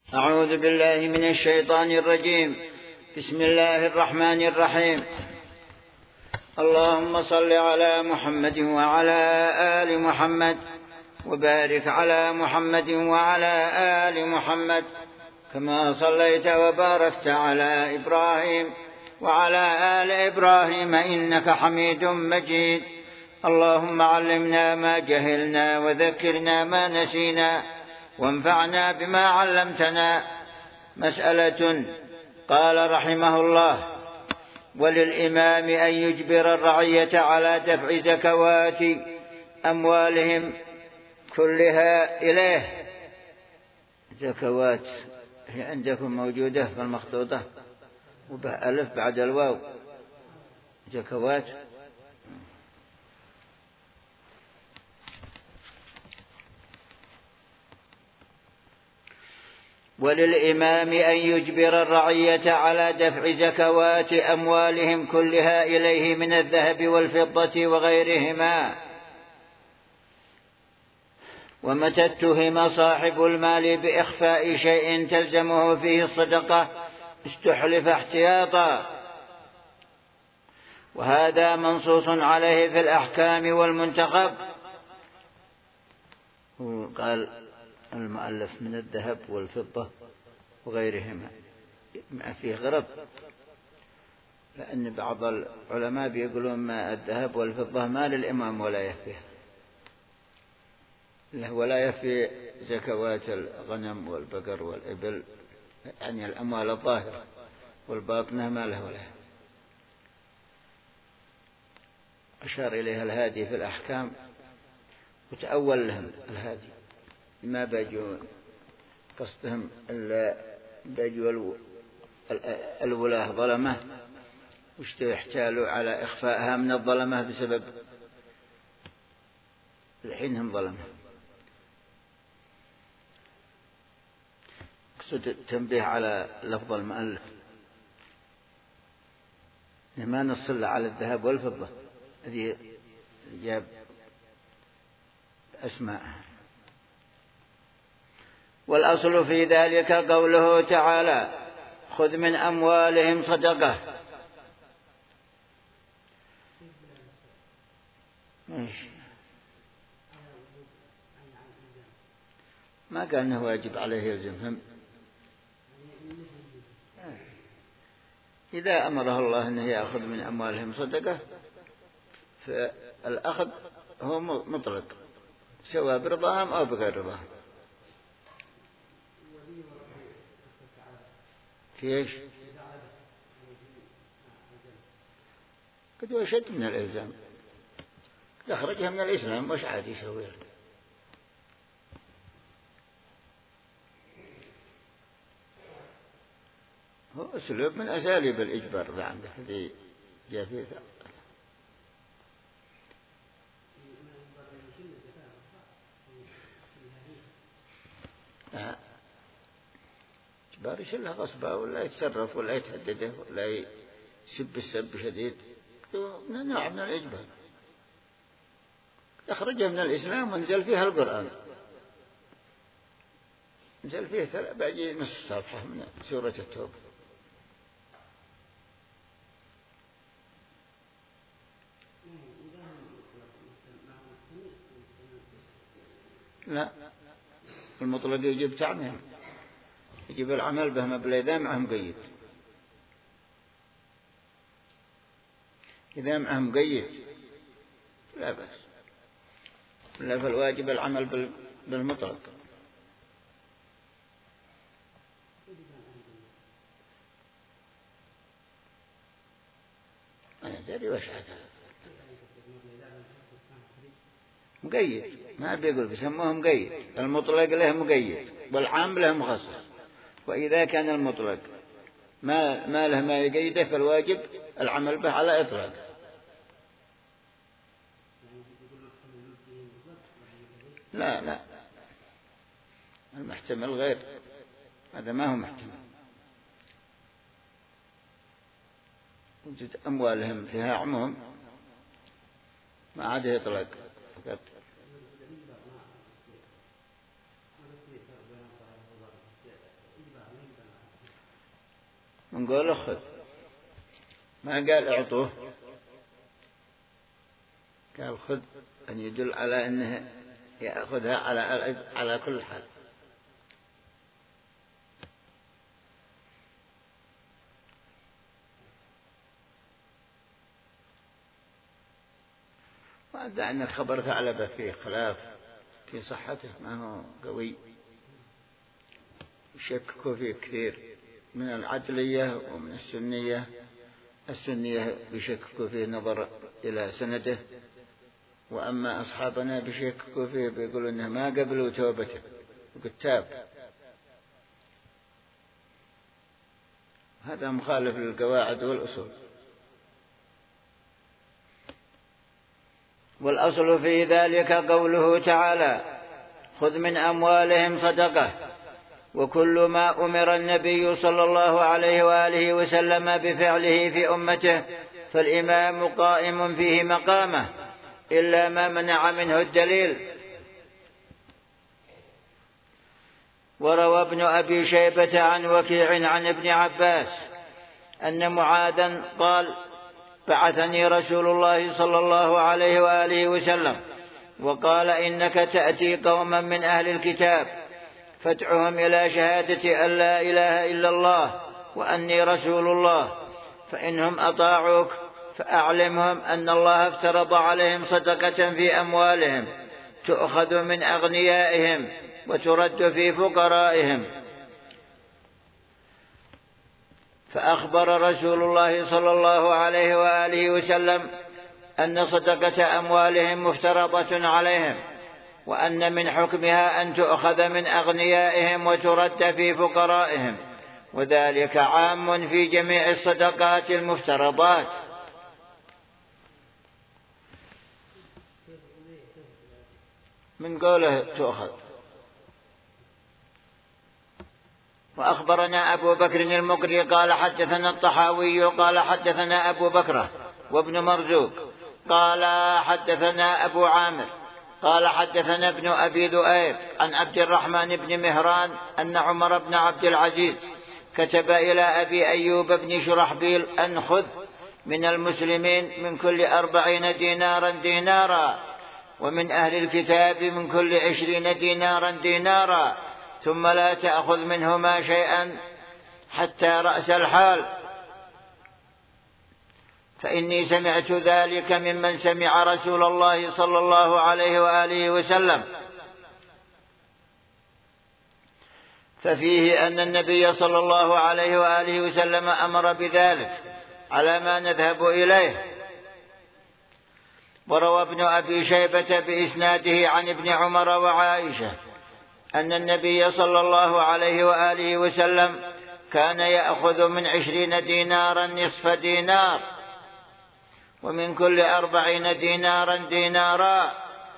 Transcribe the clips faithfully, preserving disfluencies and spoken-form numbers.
أعوذ بالله من الشيطان الرجيم. بسم الله الرحمن الرحيم. اللهم صل على محمد وعلى آل محمد وبارك على محمد وعلى آل محمد كما صليت وباركت على إبراهيم وعلى آل إبراهيم إنك حميد مجيد. اللهم علمنا ما جهلنا وذكرنا ما نسينا وانفعنا بما علمتنا. مسألة. قال رحمه الله: وللإمام أن يجبر الرعية على دفع زكوات أموالهم كلها إليه. زكوات هي عندكم موجودة في المخطوطة وبألف بعد الواو. زكوات. وللإمام أن يجبر الرعية على دفع زكوات أموالهم كلها إليه من الذهب والفضة وغيرهما. ومتى اتهم صاحب المال بإخفاء شيء تلزمه فيه الصدقة استحلف احتياطا، وهذا منصوص عليه في الأحكام والمنتخب. قال المؤلف من الذهب والفضة وغيرهما ما فيه غرض، لأن بعض العلماء بيقولون ما الذهب والفضة ما للإمام ولا يفيه، ولا يفي زكوات الغنم والبقر والإبل، يعني الأموال الظاهرة، والباطنة ما له ولا. أشار إليها الهادي في الأحكام وتأول لهم الهادي ما بيجوا قصدهم إلا بيجوا الولاة ظلمة واحتالوا على إخفائها من الظلمة بسبب الحين هم ظلمة. قصد التنبيه على لفظ المؤلف ما نصل على الذهب والفضة الذي جاب أسماءها. والأصل في ذلك قوله تعالى: خذ من أموالهم صدقة. ما قال أنه واجب عليه يلزمهم. إذا أمره الله أنه يأخذ من أموالهم صدقة فالأخذ هو مطلق سواء برضاهم أو بغير رضاهم. في إيش؟ قد يشد من الإلزام، قد أخرجها من الإسلام وش عاد يسوي له؟ هو أسلوب من أساليب الإجبار ذا عنده الذي جاء فيه. لا إجبار يشلها غصبا ولا يتصرف ولا يتهدده ولا يسب السب شديد، نوع من الإجبار. أخرجه من الإسلام ونزل فيها القرآن، نزل فيه باقي نص صفحة من سورة التوبة. لا المطلق يجيب تعميم، يجيب العمل به مبلغ إذا معه مقيد. إذا معه مقيد لا بأس، لا فالواجب العمل بالمطلق. أنا أدري وش هذا مقيد، ما بيقول بسموه مقيد. المطلق له مقيد والعام له مخصص، وإذا كان المطلق ما ما له ما يقيده فالواجب العمل به على إطلاق. لا لا المحتمل غير هذا، ما هو محتمل. وجد أموالهم فيها عموم ما عاد يطلق فقط. نقول خذ، ما قال اعطوه، قال خذ، أن يدل على أنه يأخذها على على كل حال. وأدعى أن خبر ثعلبة فيه خلاف في صحته، ما هو قوي، يشككوا فيه كثير من العدلية ومن السنية. السنية بيشككوا فيه نظر إلى سنده، وأما أصحابنا بيشككوا فيه بيقولوا إنه ما قبلوا توبته وكتاب. هذا مخالف للقواعد والأصول. والأصل في ذلك قوله تعالى: خذ من أموالهم صدقة. وكل ما أمر النبي صلى الله عليه وآله وسلم بفعله في أمته فالإمام قائم فيه مقامه، إلا ما منع منه الدليل. وروى ابن أبي شيبة عن وكيع عن ابن عباس أن معاذا قال: بعثني رسول الله صلى الله عليه وآله وسلم وقال: إنك تأتي قوما من أهل الكتاب فادعهم إلى شهادة أن لا إله إلا الله وأني رسول الله، فإنهم أطاعوك فأعلمهم أن الله افترض عليهم صدقة في أموالهم تؤخذ من أغنيائهم وترد في فقرائهم. فأخبر رسول الله صلى الله عليه وآله وسلم أن صدقة أموالهم مفترضة عليهم، وأن من حكمها أن تؤخذ من أغنيائهم وترد في فقرائهم، وذلك عام في جميع الصدقات المفترضات. من قوله تؤخذ. وأخبرنا أبو بكر المقري قال حدثنا الطحاوي قال حدثنا أبو بكر وابن مرزوق قال حدثنا أبو عامر قال حدثنا ابن أبي ذؤيب عن عبد الرحمن بن مهران أن عمر بن عبد العزيز كتب إلى أبي أيوب بن شرحبيل أن خذ من المسلمين من كل أربعين دينارا دينارا، ومن أهل الكتاب من كل عشرين دينارا دينارا، ثم لا تأخذ منهما شيئا حتى رأس الحال، فإني سمعت ذلك ممن سمع رسول الله صلى الله عليه وآله وسلم. ففيه أن النبي صلى الله عليه وآله وسلم أمر بذلك على ما نذهب إليه. وروى ابن أبي شيبة بإسناده عن ابن عمر وعائشة أن النبي صلى الله عليه وآله وسلم كان يأخذ من عشرين دينارا نصف دينار، ومن كل أربعين دينارا دينارا.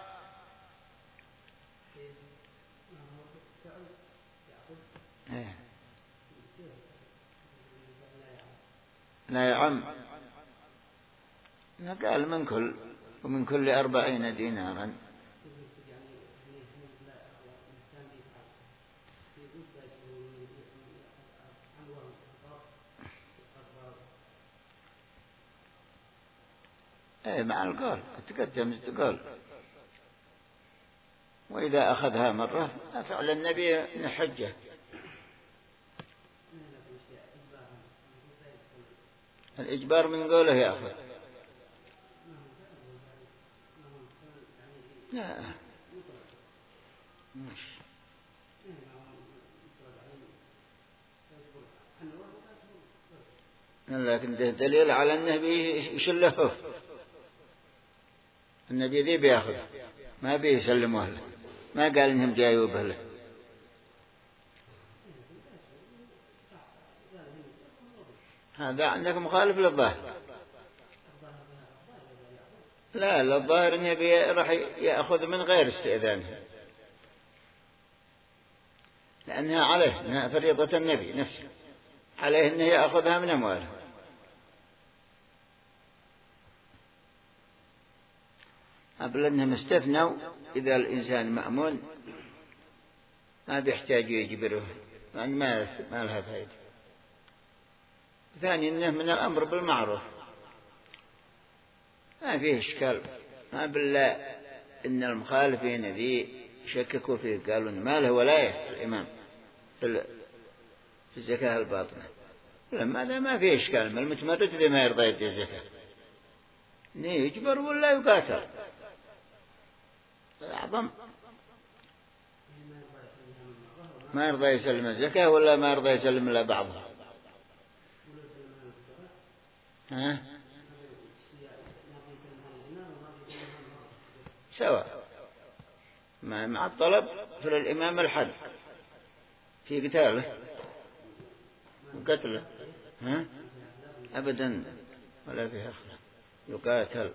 لا يعم، قال من كل ومن كل أربعين دينارا. ايه مع القول تقدم تقول. وإذا أخذها مرة فعل النبي نحجه. الإجبار من قوله يأخذ. لا مش لكن ده دليل على أنه بيشله. النبي ذي بياخذ ما بيسلموه له، ما قال إنهم جايوبه له. هذا عندك مخالف للظاهر. لا للظاهر النبي راح يأخذ من غير استئذانه، لأنها عليه إنها فريضة النبي نفسه، عليه أنه يأخذها من أمواله. قبل أنهم استثنوا إذا الإنسان مأمون ما بيحتاج يجبره، يعني ما ما لها فائدة. ثاني أنه من الأمر بالمعروف ما فيه إشكال، ما بالله إن المخالفين ذي شككوا فيه قالوا إن ما له ولاية الإمام في الزكاة الباطنة، لما هذا ما فيه إشكال، ما المتمرد ذي ما يرضى يدي الزكاة يجبر ولا يقاتل الأعظم، ما يرضى يسلم الزكاة ولا ما يرضى يسلم إلا بعضها. ها؟ سواء مع الطلب في الإمام الحد في قتاله وقتله، ها؟ أبدا ولا فيه أخلاق يقاتل.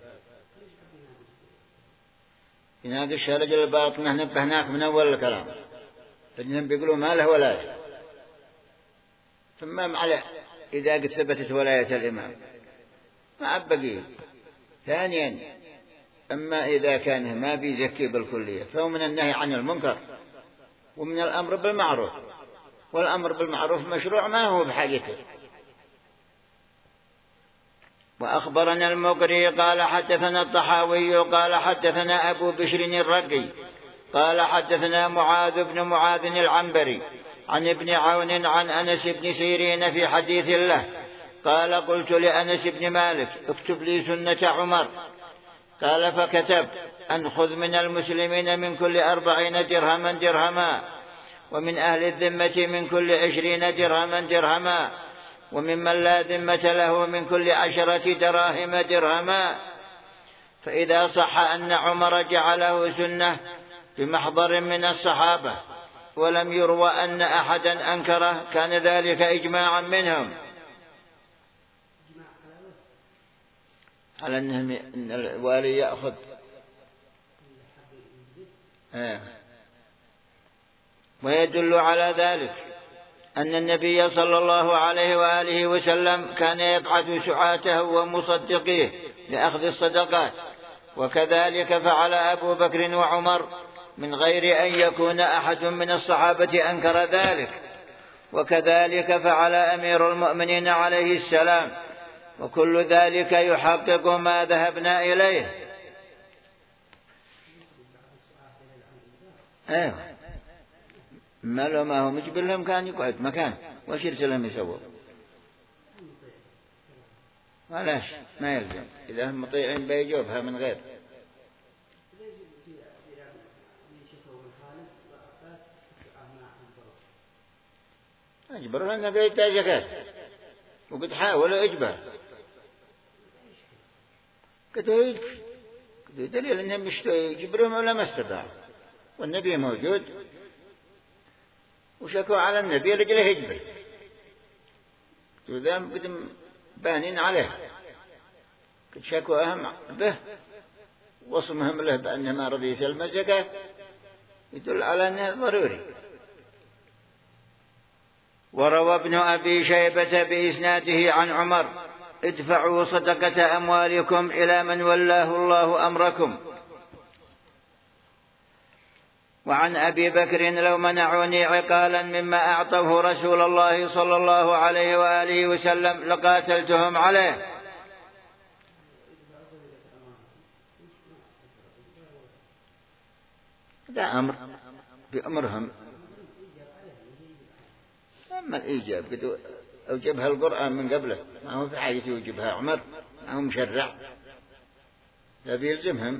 يناقش رجل الباطنة نبهناك من أول الكلام فإنهم بيقولوا ما له ولاية، ثم على إذا قد ثبتت ولاية الإمام ما أبقي. ثانيا أما إذا كان ما بيزكي بالكلية فهو من النهي عن المنكر ومن الأمر بالمعروف، والأمر بالمعروف مشروع ما هو بحاجته. وأخبرنا المقري قال حدثنا الطحاوي قال حدثنا أبو بشر الرقي قال حدثنا معاذ بن معاذ العنبري عن ابن عون عن أنس بن سيرين في حديث له قال قلت لأنس بن مالك اكتب لي سنة عمر، قال فكتب أن خذ من المسلمين من كل أربعين درهما درهما، ومن أهل الذمة من كل عشرين درهما درهما، وممن لا ذمة له من كل عشرة دراهم درهما. فإذا صح أن عمر جعله سنة بمحضر من الصحابة ولم يروى أن أحدا أنكره كان ذلك إجماعا منهم على أن الوالي يأخذ آه. ويدل على ذلك أن النبي صلى الله عليه وآله وسلم كان يبعث سعاته ومصدقيه لأخذ الصدقات، وكذلك فعل أبو بكر وعمر من غير أن يكون أحد من الصحابة أنكر ذلك، وكذلك فعل أمير المؤمنين عليه السلام، وكل ذلك يحقق ما ذهبنا إليه. أيوه ما لو ما هو مجبر لهم كان يقعد مكان وش يرسلهم يسووا، ولاش ما يلزم إذا هم مطيعين بيجوبها من غير أجبر لأنه بيجتا زكاة وقد حاولوا إجبار كده دليل أنهم مش يجبرهم ولا ما استطاعوا، والنبي موجود وشكوا على النبي رجله يجبر وذام قدم بانين عليه قد شكوا أهم به وصمهم له بأنه ما رضي يسلم الزكاة يدل على أنه ضروري. وروى ابن أبي شيبة بإسناده عن عمر ادفعوا صدقة أموالكم إلى من ولاه الله أمركم. وعن أبي بكر لو منعوني عقالا مما أعطوه رسول الله صلى الله عليه وآله وسلم لقاتلتهم عليه. هذا أمر بأمرهم، أما الإيجاب قد أوجبها القرآن من قبله ما هو في حاجة يوجبها عمر ما هو مشرع لا بيلزمهم،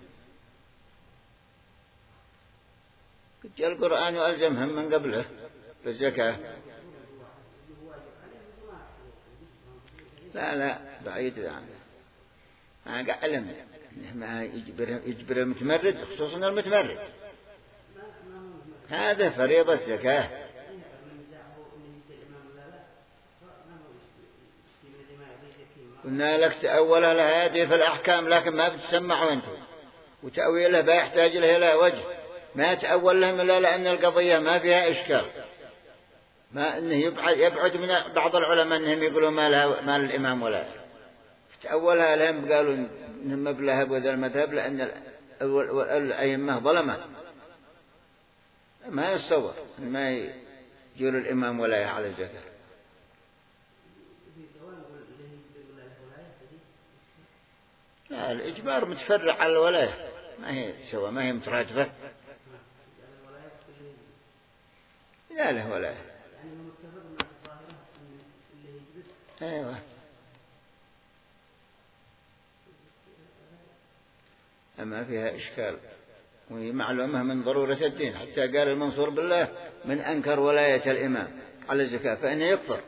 قد جاء القرآن وألزمهم من قبله في الزكاة. لا لا بعيد عنه ما قال ما يجبر يجبر المتمرد خصوصا المتمرد هذا فريضة الزكاة. قلنا لك تأولها لهذه في الأحكام لكن ما بتسمعوا أنتم، وتأويله بيحتاج له إلى وجه ما تأول لهم إلا لأن القضية ما فيها إشكال، ما أنه يبعد, يبعد من بعض العلماء أنهم يقولوا ما لها ما للإمام ولا تأولها لهم قالوا أنهم مبلغ بهذا المذهب لأن الأئمة ظلمة ما يتصور ما يجول الإمام ولا على الزكاة. لا الإجبار متفرع على الولاية، ما هي سوا، ما هي مترادفة. لا له ولاية. أيوة. أما فيها إشكال، وهي معلومة من ضرورة الدين، حتى قال المنصور بالله من أنكر ولاية الإمام على الزكاة فإنه يكفر،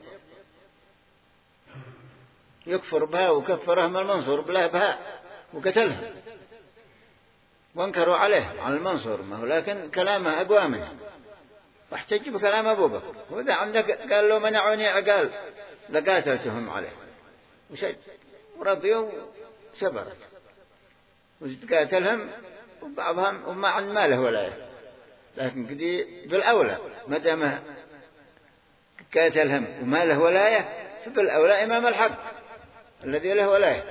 يكفر بها، وكفرهم المنصور بالله بها وقتلهم، وانكروا عليه على المنصور، ما هو لكن كلامه أقوى منه، واحتج بكلام أبو بكر، وإذا عندك قال له منعوني عقال لقاتلتهم عليه وشج ورضيوا وشبرت وقاتلهم، وبعضهم وما عن ماله ولاية، لكن كدي بالأولى ما دام قاتلهم وما له ولاية فبالأولى إمام الحق الذي له ولاية.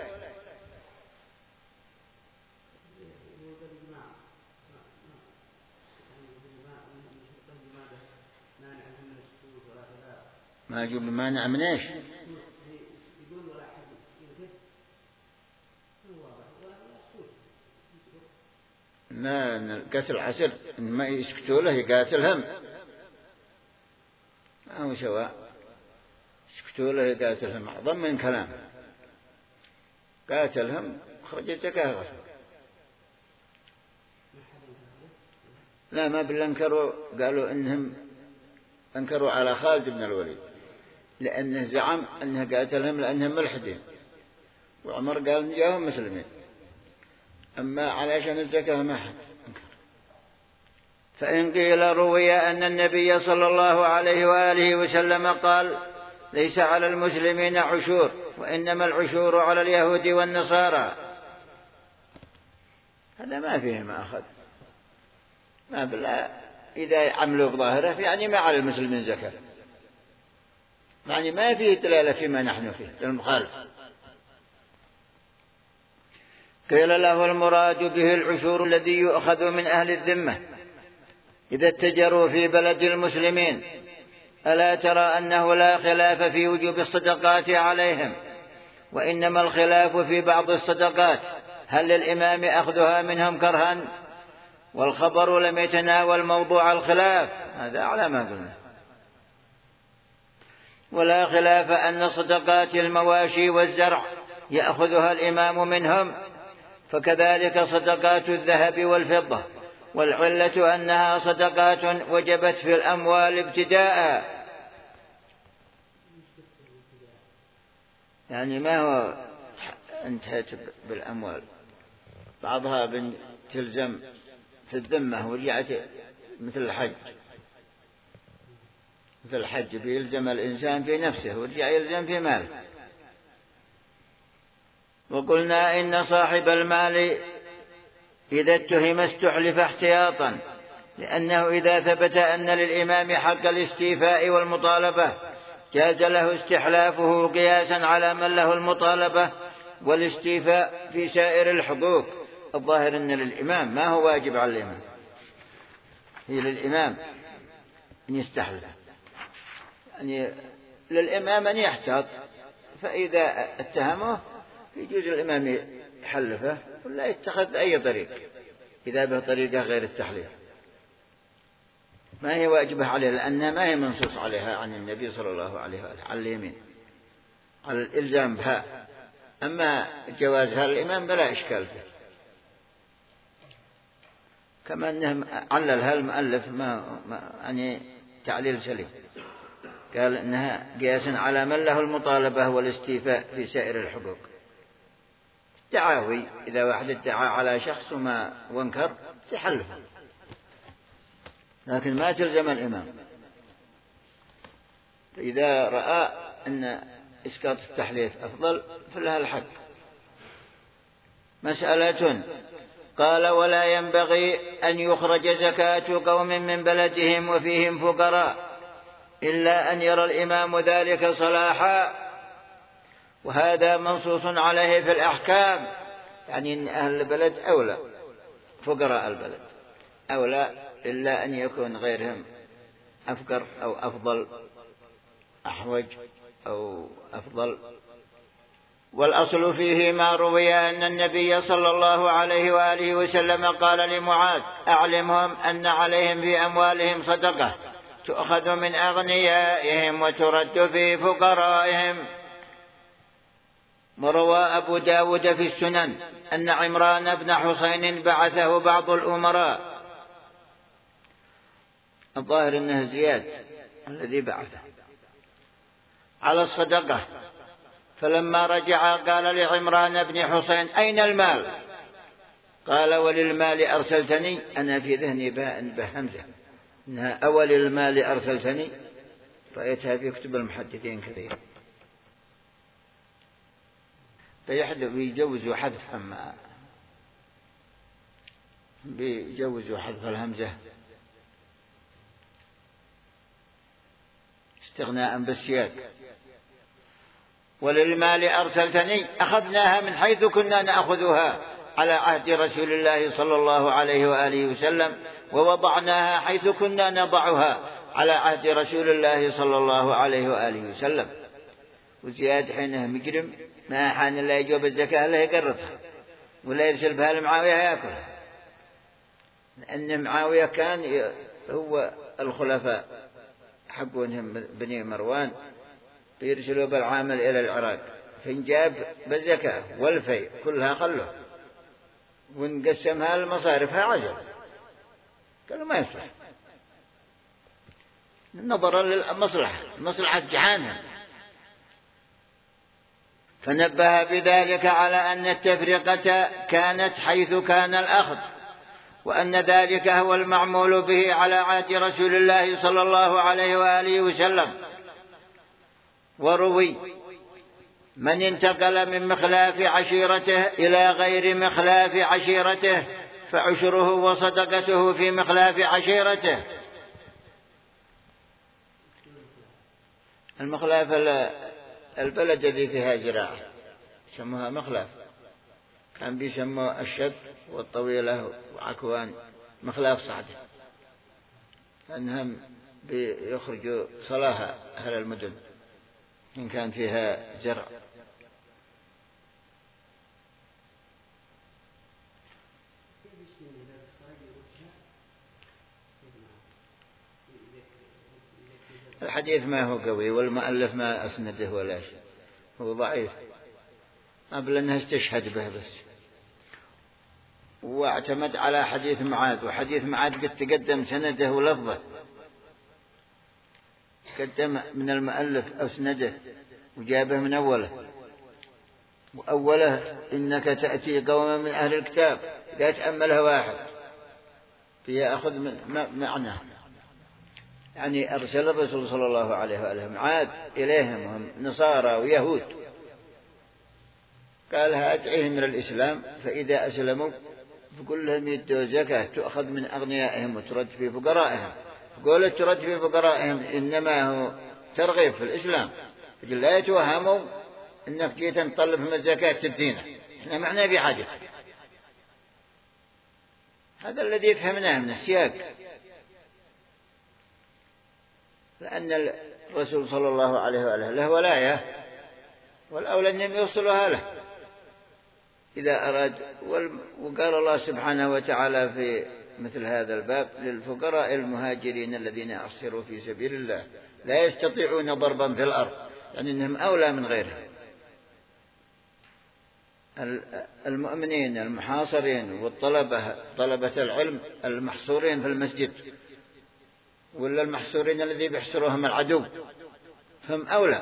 ما يجب مانع من ايش؟ ما قتل عسر ما يسكتوا له يقاتلهم، ما هو سواء، يسكتوا له يقاتلهم أعظم من كلام، قاتلهم خرج الزكاة غصب. لا ما بالانكروا، قالوا انهم انكروا على خالد بن الوليد لأنه زعم أنه قاتلهم لأنهم ملحدين، وعمر قال جاءهم مسلمين، أما علشان الزكاة ما حد انكر. فإن قيل روي أن النبي صلى الله عليه وآله وسلم قال ليس على المسلمين عشور وإنما العشور على اليهود والنصارى، هذا ما فيه ما أخذ، ما بلا إذا عملوا بظاهره يعني ما على المسلمين زكاة، يعني ما فيه دلالة فيما نحن فيه للمخالف. قيل له المراد به العشور الذي يؤخذ من أهل الذمة إذا اتجروا في بلد المسلمين، ألا ترى أنه لا خلاف في وجوب الصدقات عليهم، وإنما الخلاف في بعض الصدقات هل للإمام أخذها منهم كرها، والخبر لم يتناول موضوع الخلاف، هذا على ما قلنا. ولا خلاف أن صدقات المواشي والزرع يأخذها الإمام منهم، فكذلك صدقات الذهب والفضة، والعلة أنها صدقات وجبت في الأموال ابتداء، يعني ما هو انتهت بالأموال، بعضها تلزم في الذمة ورجعت مثل الحج، مثل الحج بيلزم الإنسان في نفسه ورجع يلزم في ماله. وقلنا إن صاحب المال إذا اتهم استحلف احتياطا، لأنه إذا ثبت أن للإمام حق الاستيفاء والمطالبة جاز له استحلافه قياسا على من له المطالبة والاستيفاء في سائر الحقوق. الظاهر أن للإمام ما هو واجب على الإمام، هي للإمام أن يستحلف، يعني للإمام أن يحتاط، فإذا اتهمه يجوز الإمام يحلفه ولا يتخذ أي طريق إذا به طريقة غير التحليف، ما هي واجبة عليه لأنها ما هي منصوص عليها عن النبي صلى الله عليه وآله على اليمين على الإلزام بها، أما جوازها الإمام بلا إشكال فيه، كما أنه عللها المؤلف ما يعني تعليل سليم، قال إنها قياسا على من له المطالبة والاستيفاء في سائر الحقوق. التعاوي إذا واحد ادعى على شخص وما وانكر تحلفه، لكن ما تلزم الإمام، إذا رأى أن إسقاط التحليف أفضل فلها الحق. مسألة قال ولا ينبغي أن يخرج زكاة قوم من بلدهم وفيهم فقراء إلا أن يرى الإمام ذلك صلاحا، وهذا منصوص عليه في الأحكام، يعني أن أهل البلد أولى، فقراء البلد أولى إلا أن يكون غيرهم أفقر أو أفضل، أحوج أو أفضل، والأصل فيه ما روي أن النبي صلى الله عليه وآله وسلم قال لمعاذ: أعلمهم أن عليهم في أموالهم صدقة تؤخذ من أغنيائهم وترد في فقرائهم. وروى أبو داود في السنن أن عمران بن حسين بعثه بعض الأمراء، الظاهر أنه زياد الذي بعثه، على الصدقة، فلما رجع قال لعمران بن حسين: أين المال؟ قال: وللمال أرسلتني. أنا في ذهني باء بهمزة إنها أول المال أرسلتني، رأيتها في كتب المحدثين كثير، بيجوزوا حذف أما بيجوزوا حذف الهمزة استغناء بالسياق. وللمال أرسلتني أخذناها من حيث كنا نأخذها على عهد رسول الله صلى الله عليه وآله وسلم، ووضعناها حيث كنا نضعها على عهد رسول الله صلى الله عليه وآله وسلم. وزياد حينه مجرم ما حان لا يجوب الزكاة لا يقربها ولا يرسل بها لمعاوية يأكلها، لأن معاوية كان هو الخلفاء حقونهم بني مروان بيرسلوا بالعامل إلى العراق، فانجاب بالزكاة والفي كلها خلوه ونقسمها المصارفها عجل، قالوا ما يصلح نظرا للمصلحة مصلحة جهانهم. فنبه بذلك على أن التفرقة كانت حيث كان الأخذ، وأن ذلك هو المعمول به على عهد رسول الله صلى الله عليه وآله وسلم. وروي: من انتقل من مخلاف عشيرته إلى غير مخلاف عشيرته فعشره وصدقته في مخلاف عشيرته. المخلاف البلد الذي فيها زراعة يسموها مخلاف، كان بيسموه الشد والطويلة وعكوان مخلاف صعدة، لأنهم بيخرجوا صلاها أهل المدن إن كان فيها زرع. الحديث ما هو قوي والمؤلف ما أسنده ولا شيء، هو ضعيف، قبل أنها استشهد به بس، واعتمد على حديث معاذ، وحديث معاذ قد تقدم سنده ولفظه، قدم من المؤلف أسنده وجابه من أوله، وأوله: إنك تأتي قوما من أهل الكتاب، لا تأملها واحد فيأخذ من معناه، يعني أرسل الرسول صلى الله عليه وآله عاد إليهم هم نصارى ويهود، قال: أدعيهم من الإسلام، فإذا أسلموا فقل لهم يدوا زكاة تؤخذ من أغنيائهم وترد في فقرائهم. قول ترد في فقرائهم إنما هو ترغيب في الإسلام، لا يتوهموا إنك جيت نطلب من الزكاة تدينا، إحنا معنا بحاجة. هذا الذي فهمناه من السياق، لأن الرسول صلى الله عليه وآله له ولاية، والأولى أنهم يوصلوها له إذا أراد. وقال الله سبحانه وتعالى في مثل هذا الباب: للفقراء المهاجرين الذين أحصروا في سبيل الله لا يستطيعون ضربا في الأرض، يعني أنهم أولى من غيرهم. المؤمنين المحاصرين والطلبة طلبة العلم المحصورين في المسجد، ولا المحصورين الذي بيحصرهم العدو، فهم أولى.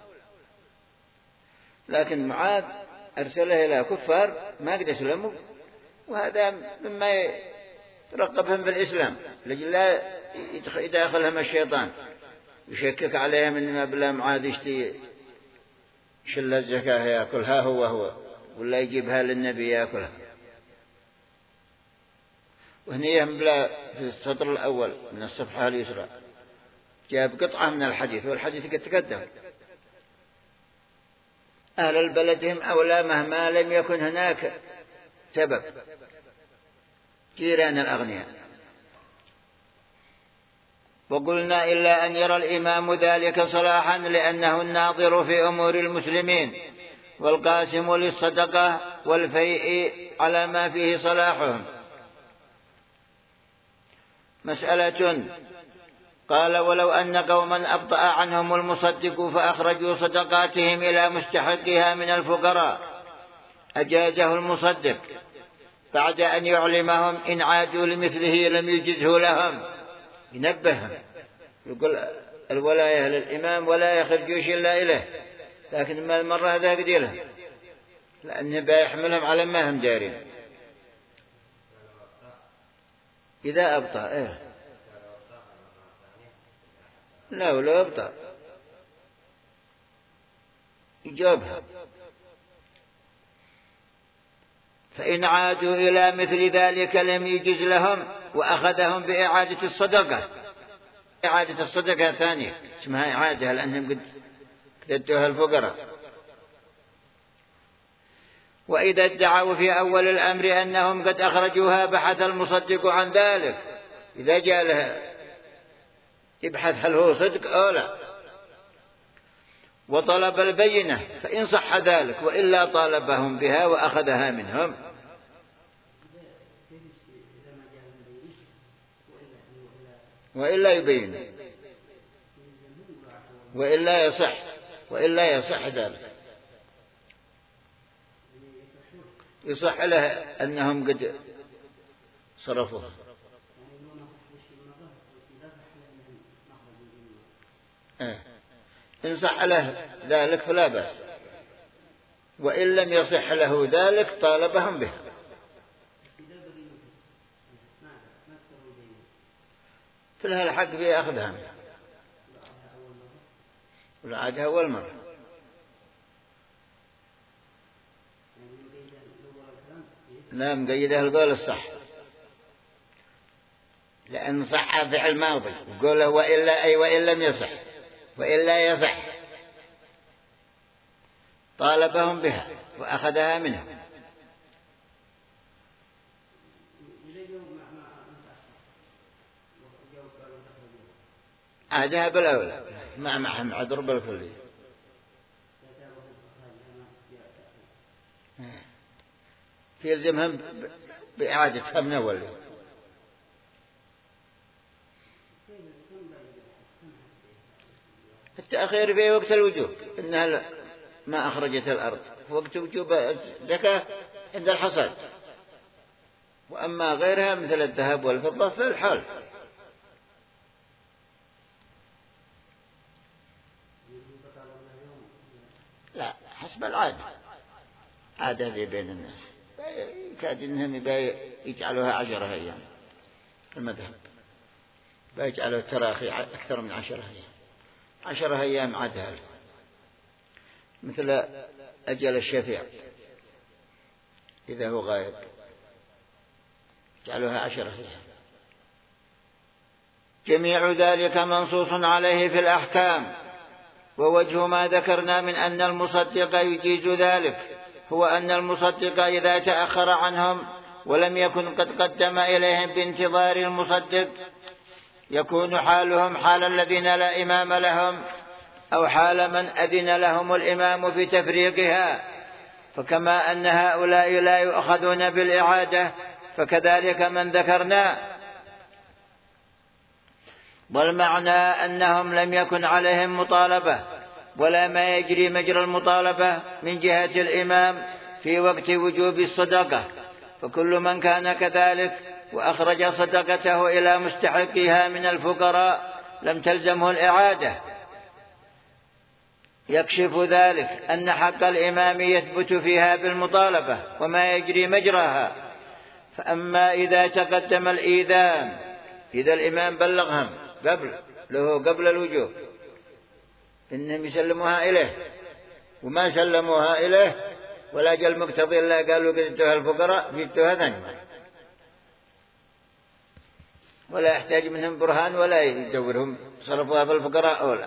لكن معاذ أرسله إلى كفار ما قد يسلموا، وهذا مما يرقبهم في الإسلام لجل لا يداخلهم الشيطان يشكك عليهم إنما بالله معاذ يشتي شل الزكاة يأكلها هو هو، ولا يجيبها للنبي يأكلها. وهنا بلا في السطر الأول من الصفحة اليسرى جاب قطعة من الحديث، والحديث قد تقدم: أهل البلد هم أولى مهما لم يكن هناك سبب، جيران الأغنياء. وقلنا: إلا أن يرى الإمام ذلك صلاحا لأنه الناظر في أمور المسلمين، والقاسم للصدقة والفيء على ما فيه صلاحهم. مسألة. قال: ولو أن قوما أبطأ عنهم المصدق فأخرجوا صدقاتهم إلى مستحقها من الفقراء أجازه المصدق بعد أن يعلمهم إن عادوا لمثله لم يجزه لهم، ينبههم، يقول الولاية للإمام ولا يخرجوش إلا إليه، لكن ما المرة هذا قديرها لأنه بيحملهم على ما هم دارين. إذا أبطأ إيه لا ولا أبطأ يجابها. فإن عادوا إلى مثل ذلك لم يجز لهم وأخذهم بإعادة الصدقة. إعادة الصدقة ثانية اسمها إعادة لأنهم قد ادوها الفقراء. وإذا ادعوا في أول الأمر أنهم قد أخرجوها بحث المصدق عن ذلك. إذا جاء لها يبحث هل هو صدق أو لا وطلب البينة فإن صح ذلك، وإلا طالبهم بها وأخذها منهم. وإلا يبين وإلا يصح وإلا يصح ذلك، يصح له أنهم قد صرفوها. إن صح له ذلك فلا بأس، وإن لم يصح له ذلك طالبهم بها. فلها الحق في أخذها منها والعادة أول مرة. لا مقيده القول الصح، لأن صح فعل ماضي وقوله وإلا أي وإن لم يصح وإلا يصح طالبهم بها وأخذها منهم. عادها بالأولى ما معهم عذر بالكلية. يلزمهم بإعادتها من أول. التأخير في وقت الوجوب إنها ما أخرجت الأرض وقت وجوب الزكاة عند الحصاد، وأما غيرها مثل الذهب والفضة فالحال. لا حسب العادة، عادة في بين الناس يكاد إنهم يجعلوها عشرة أيام. المذهب بيجعلوا التراخي أكثر من عشرة أيام. عشرة أيام عادها مثل أجل الشفيع إذا هو غائب جعلوها عشرة أيام. جميع ذلك منصوص عليه في الأحكام. ووجه ما ذكرنا من أن المصدق يجيز ذلك هو أن المصدق إذا تأخر عنهم ولم يكن قد قدم إليهم بانتظار المصدق يكون حالهم حال الذين لا إمام لهم أو حال من أذن لهم الإمام في تفريقها. فكما أن هؤلاء لا يؤخذون بالإعادة فكذلك من ذكرنا. والمعنى أنهم لم يكن عليهم مطالبة ولا ما يجري مجرى المطالبة من جهة الإمام في وقت وجوب الصدقة. فكل من كان كذلك وأخرج صدقته إلى مستحقها من الفقراء لم تلزمه الإعادة. يكشف ذلك أن حق الإمام يثبت فيها بالمطالبة وما يجري مجراها. فأما إذا تقدم الإيذان إذا الإمام بلغهم قبل له قبل الوجوب إنهم يسلموها إليه وما سلموها إليه ولا جاء المقتضي إلا قالوا قد ادوها الفقراء جدوها ثانية ولا يحتاج منهم برهان ولا يدورهم صرفوها في الفقراء أولا.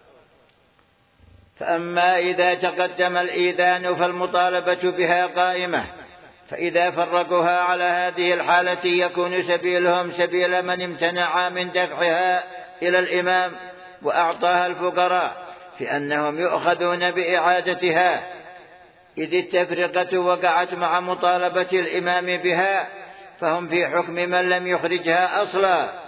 فأما إذا تقدم الإيذان فالمطالبة بها قائمة. فإذا فرقوها على هذه الحالة يكون سبيلهم سبيل من امتنع من دفعها إلى الإمام وأعطاها الفقراء في أنهم يؤخذون بإعادتها. إذ التفرقة وقعت مع مطالبة الإمام بها، فهم في حكم من لم يخرجها أصلا.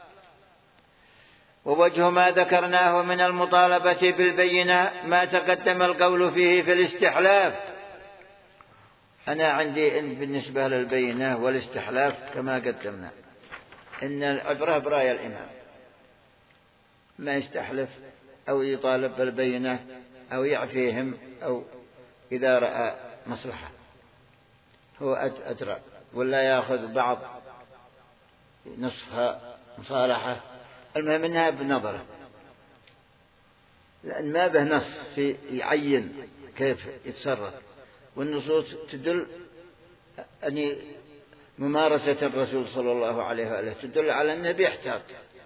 ووجه ما ذكرناه من المطالبة بالبينة ما تقدم القول فيه في الاستحلاف. أنا عندي بالنسبة للبينة والاستحلاف كما قدمنا إن العبرة برأي الإمام، ما يستحلف أو يطالب بالبينة أو يعفيهم أو إذا رأى مصلحة هو أدرى، ولا يأخذ بعض نصفها مصالحة، المهم إنها بنظره، لأن ما به نص في يعين كيف يتصرف، والنصوص تدل أن ممارسة الرسول صلى الله عليه وآله تدل على أنه بيحتاط.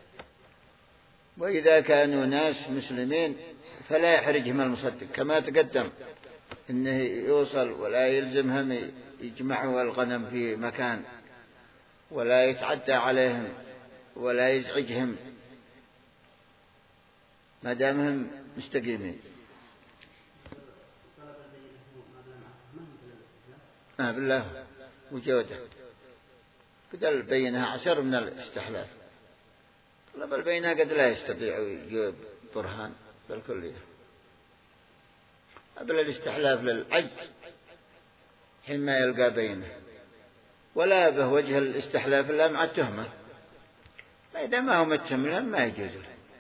وإذا كانوا ناس مسلمين فلا يحرجهم المصدق كما تقدم إنه يوصل ولا يلزمهم يجمعوا الغنم في مكان ولا يتعدى عليهم ولا يزعجهم ما دامهم مستقيمين. ما بالله وجوده قد البينة عشر من الاستحلاف. طلب البينة قد لا يستطيع يجيب برهان بالكلية، قبل الاستحلاف للعجز حين ما يلقى بينه، ولا به وجه الاستحلاف إلا مع التهمة، فإذا ما هو متهم لهم ما يجوز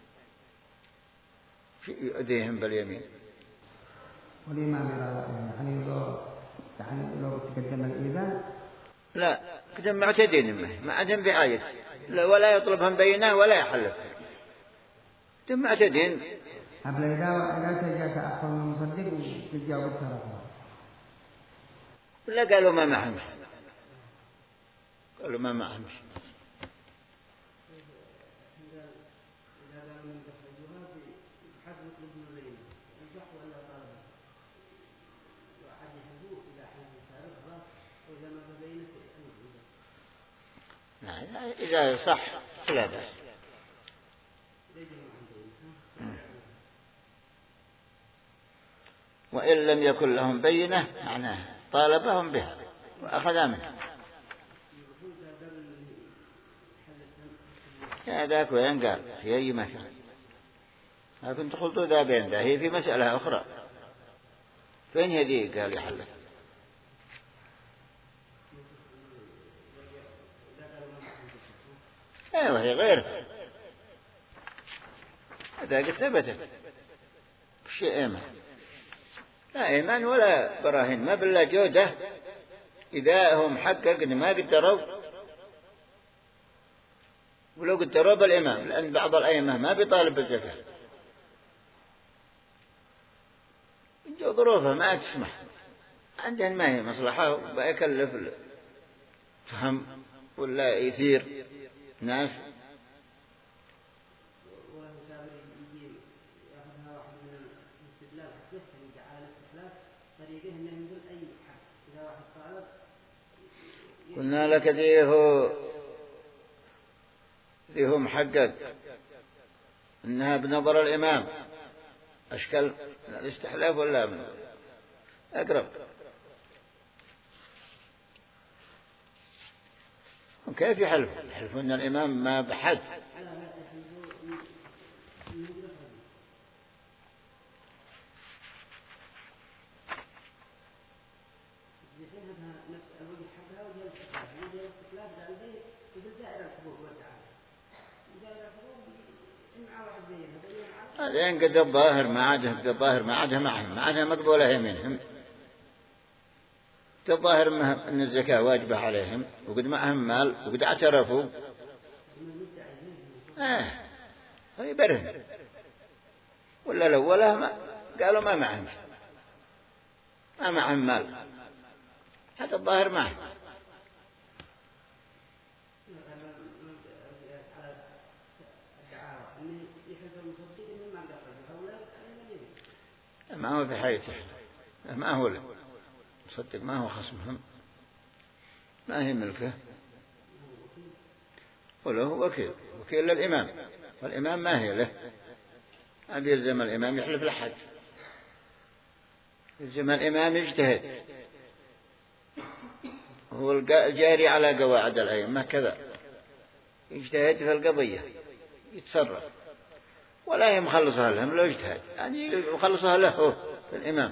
يؤذيهم باليمين. والإمام يعني لو يعني لو تقدم الإذان لا قدم معتدين ما عندهم بآية ولا يطلبهم بينه ولا يحلف، قدم معتدين. قبل إذا إذا تجاك أخر من مصدق تجاوب صرفه ولا قالوا ما معهمش، قالوا ما معهمش. إذا صح لا بأس. وإن لم يكن لهم بينة معناه طالبهم بها وأخذها منها. هذاك وين قال في أي مكان، لكن تخلطوا ذا بين ذا، هي في مسألة أخرى. فين هذه قال يحلف؟ ايوه هي غير هذا قد ثبتت شيء ايمان، لا ايمان ولا براهين، ما بالله جودة. اذا هم حقق ان ما قدروا ولو قدروا بالامام، لان بعض الائمه ما بيطالب بالزكاه، جو ظروفه ما تسمح، عندهم ما هي مصلحه وبيكلف فهم ولا يثير ناس. قلنا لك ذي هو ذي هو محقق إنها بنظر الإمام أشكال الاستحلاف ولا من أقرب. وكيف يحلف؟ يحلف أن الإمام ما بحد. هذين قد الظاهر ما عاده قد الظاهر ما عاده معهم ما عاده مقبولة يمينهم، قد الظاهر أن الزكاة واجبة عليهم وقد معهم مال وقد اعترفوا آه يبرهن، ولا لو ولا ما قالوا ما معهم ما معهم مال، هذا الظاهر معه. ما هو بحياته ما هو له صدق، ما هو خصمهم، ما هي ملكه، وله وكيل وكيل للإمام، والإمام ما هي له، ما بيلزم الإمام يحلف لحد. زمن الإمام يجتهد، هو الجاري على قواعد الأئمة كذا، يجتهد في القضية يتصرف ولا يمخلصها لهم لو اجتهد، يعني يخلصها له هو الإمام.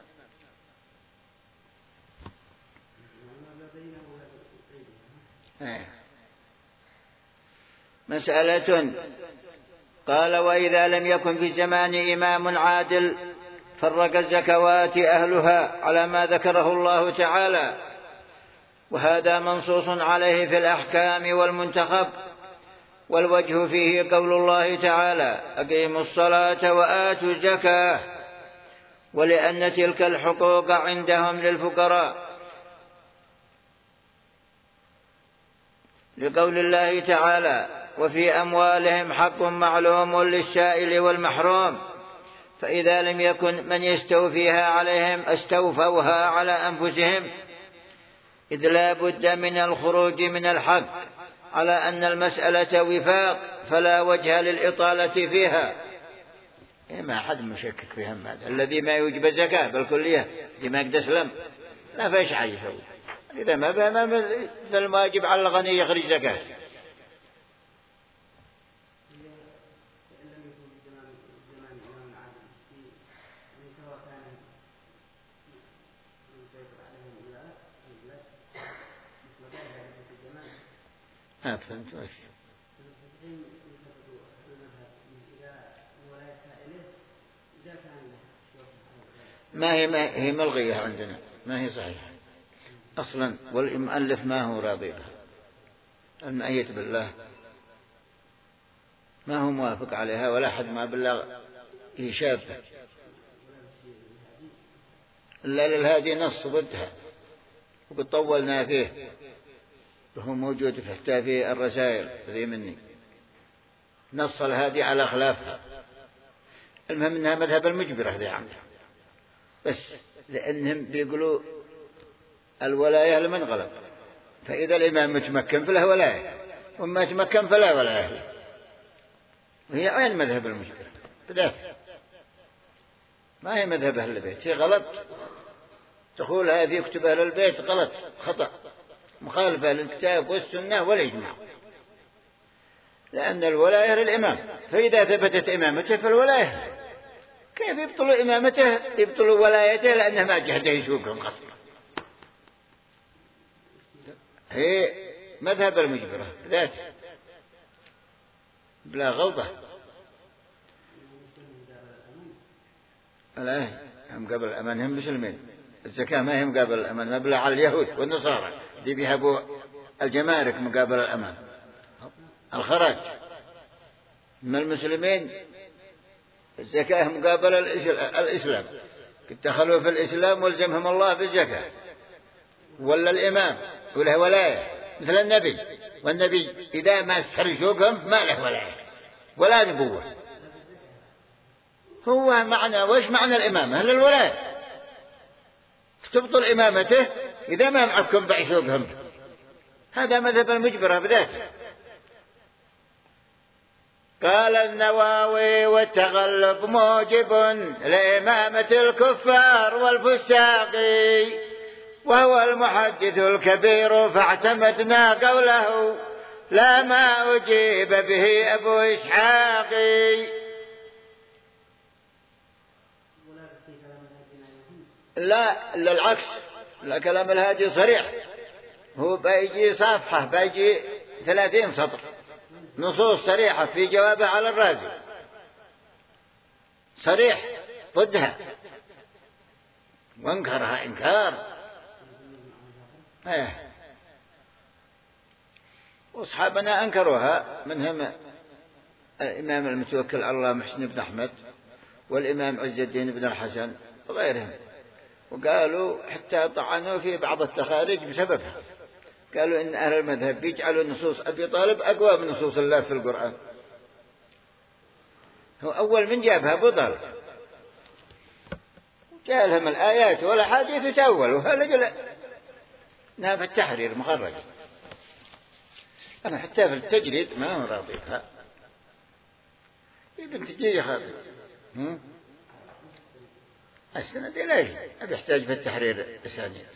مسألة. قال: وإذا لم يكن في الزمان إمام عادل فرق الزكوات أهلها على ما ذكره الله تعالى، وهذا منصوص عليه في الأحكام والمنتخب، والوجه فيه قول الله تعالى: أقيموا الصلاة وآتوا الزكاة، ولأن تلك الحقوق عندهم للفقراء، لقول الله تعالى: وفي أموالهم حق معلوم للسائل والمحروم، فإذا لم يكن من يستوفيها عليهم استوفوها على أنفسهم، إذ لا بد من الخروج من الحق على أن المسألة وفاق، فلا وجه للإطالة فيها. ما حد مشكك فيها هذا الذي ما يوجب الزكاة بالكلية دي ما يقدر يسلم، لا فيش حاجة يسوي. إذا ما بما فالواجب على الغني يخرج زكاة. ها فهمت وش ما هي ما هي ملغية عندنا، ما هي صحيحة أصلا، والمؤلف ما هو راضي بها. المعية بالله ما هو موافق عليها، ولا حد ما بالله يشابه إلا للهادي نص ضدها، وقد طولنا فيه، وهو موجود حتى في الرسائل ذي مني نص الهادي على خلافها. المهم انها مذهب المجبرة ذي عمها، بس لأنهم بيقولوا الولاية لمن غلب، فإذا الإمام متمكن فله ولاية، وما تمكن فلا ولاية. وهي عين مذهب المجبرة بذاته، ما هي مذهب أهل البيت. هي غلط تقولها في كتب أهل البيت غلط خطأ، مخالفة للكتاب والسنة والإجماع، لأن الولاية للإمام، فإذا ثبتت إمامته فالولاية. كيف يبطلوا إمامته يبطلوا ولايته لأنه ما جهده يسوقهم خطأ؟ هي مذهب المجبرة ذاته بلا غلطة. لا هم قبل الأمان، هم مسلمين. الزكاة ما هم قبل الأمان، مبلغ على اليهود والنصارى دي بيهبوا الجمارك مقابل الأمان الخراج. من المسلمين الزكاة مقابل الإسلام، دخلوا في الإسلام والزمهم الله بالزكاة. ولا الإمام وله ولاية مثل النبي، والنبي إذا ما استرجوكم ما له ولاية ولا نبوة. هو معنى وش معنى الإمامة؟ هل الولاية تبطل إمامته إذا ما معكم بعشوقهم. هذا مذهب المجبرة بذاته. قال النووي: والتغلب موجب لإمامة الكفار والفساق، وهو المحدث الكبير، فاعتمدنا قوله لا ما أجيب به أبو إسحاق. لا للعكس، لا كلام الهادي صريح، هو بيجي صفحة بيجي ثلاثين سطر نصوص صريحة في جوابه على الرازي، صريح ضدها وانكرها إنكار. ايه واصحابنا انكروها، منهم الامام المتوكل على الله محسن بن احمد، والامام عز الدين بن الحسن وغيرهم، وقالوا حتى طعنوا في بعض التخارج بسببها. قالوا ان اهل المذهب يجعلوا نصوص ابي طالب اقوى من نصوص الله في القران. هو اول من جابها ابو طالب، جاء لهم الايات والاحاديث وتاولوا. هذا نافذ التحرير مخرج. أنا حتى في التجريد ما هو راضي بها. ابن تجي خاطئ. السند ليش بيحتاج في التحرير الأسانيد؟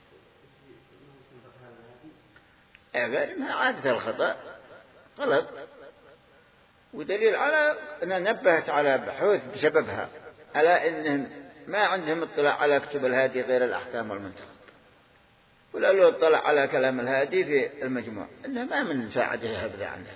غير أنها عادة الخطأ غلط، ودليل على أن نبهت على بحوث بسببها على أنهم ما عندهم اطلاع على كتب الهادي غير الأحكام والمنتخب، ولا له اطلاع على كلام الهادي في المجموع، إنه ما من ساعده هبذا عنه.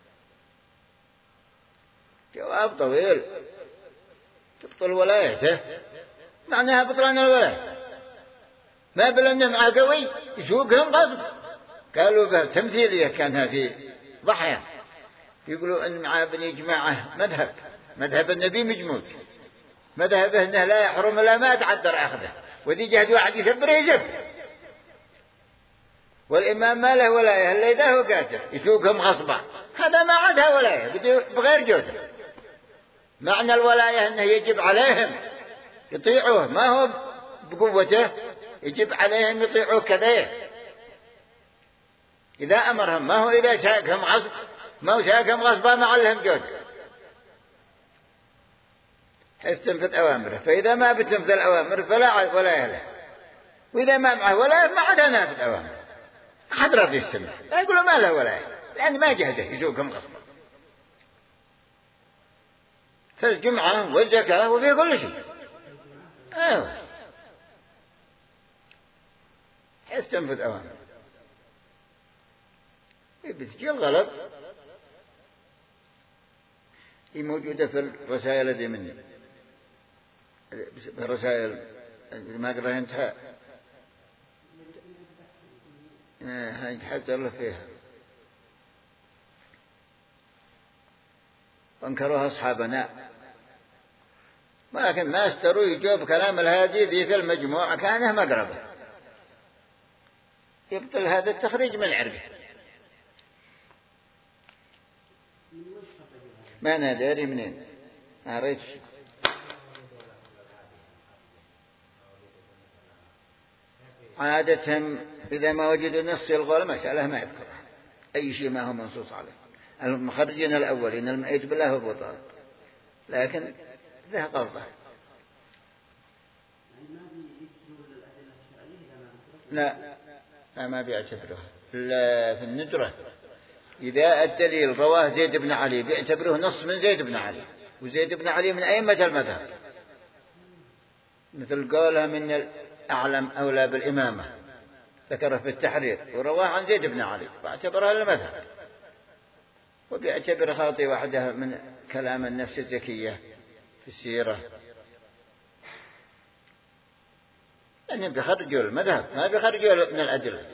جواب طويل. تبطل ولايته معناها بطلان الولاية، ما بلنه مع قوي يسوقهم غصب. قالوا به تمثيلية كان هذه ضحية، يقولوا أن مع بني جماعة مذهب مذهب النبي مجمود، مذهبه أنه لا يحرم لا ما تعذر أخذه، وذي جهد واحد يسبر يسب، والإمام ما له ولاية إلا إذا هو قادر يسوقهم غصبا. هذا ما عادها ولاية بغير جوده. معنى الولاية أنه يجب عليهم يطيعوه، ما هو بقوته، يجب عليهم يطيعوه كذا إذا أمرهم، ما هو إذا شاكهم غصب، ما هو شاكهم غصبا ما عليهم جود حيث تنفذ أوامره. فإذا ما بتنفذ الأوامر فلا ولاية له، وإذا ما معه ولاية ما عاد نافذ أوامره. أحد راضي السمع لا يقولوا ما له ولاية لأن ما جهده يسوقهم غصبا. في الجمعة والزكاة وفي كل شيء. أيوه حيث تنفذ أوامر. بتجي الغلط هي موجودة في الرسائل دي مني، الرسائل ما قرأها انتهى هاي تحت الله فيها. وانكروها أصحابنا، ولكن ما استروا يجوب كلام الهادي ذي في المجموع كانه مقربة، يبطل هذا التخريج من العرق. ما أنا داري منين أريد عادتهم إذا ما وجدوا نص يلغوا المسألة ما يذكرها أي شيء ما هو منصوص عليه. المخرجين الأولين المؤيد بالله والبطال، لكن ذا غلطة. لا لا ما بيعتبروها في الندرة. إذا الدليل رواه زيد بن علي بيعتبروه نص من زيد بن علي، وزيد بن علي من أئمة المذهب، مثل قولها من الأعلم أولى بالإمامة ذكر في التحرير ورواه عن زيد بن علي واعتبرها المذهب. وبيعتبر خاطئ واحدة من كلام النفس الزكية في السيرة، لأنهم بيخرجوا المذهب ما بيخرجوا من الأدلة.